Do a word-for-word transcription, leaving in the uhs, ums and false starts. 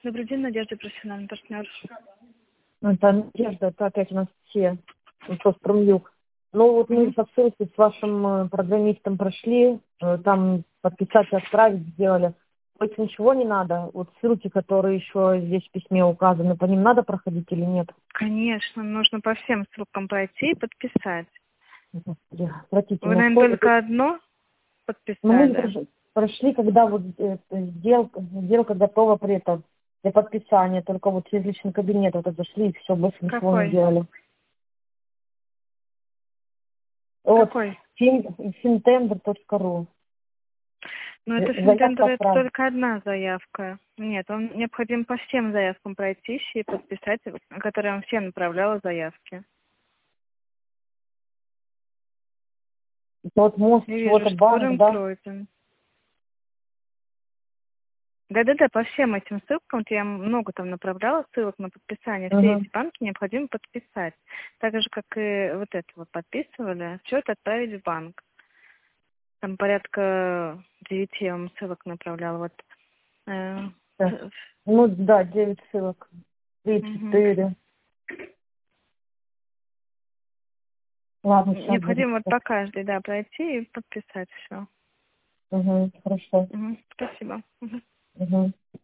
Добрый день, Надежда, профессиональный партнер. Это Надежда, это опять у нас все, Промюк. Ну вот мы Мгм. по ссылке с вашим э, программистом прошли, э, там подписать и отправить сделали. Больше ничего не надо. Вот ссылки, которые еще здесь в письме указаны, по ним надо проходить или нет? Конечно, нужно по всем ссылкам пройти и подписать. Господи, Обратите, Вы, на наверное, что... только одно Ну мы подписали. прош- прошли, когда вот э, сделка, сделка готова при этом для подписания, только вот через личный кабинет вот это зашли и все, больше ничего не Какой? делали. Вот, Какой? финтендер точка ру. Ну, это Заявка Финтендер, это отправить. только одна заявка. Нет, вам необходимо по всем заявкам пройтись и подписать, которые вам все направляла заявки. Вот мост Я вижу, чего-то что банк, форум да? пройден. Да-да-да, по всем этим ссылкам, вот я много там направляла ссылок на подписание, все Угу. эти банки необходимо подписать. Так же, как и вот это вот подписывали, счет отправить в банк. Там порядка девяти я вам ссылок направляла. Вот. Э, Да. ц- Ну да, девять ссылок. Три, мгм. четыре. Ладно, сейчас буду Необходимо вот писать. по каждой, да, пройти и подписать все. Угу, хорошо. Спасибо. Мгм. Угу.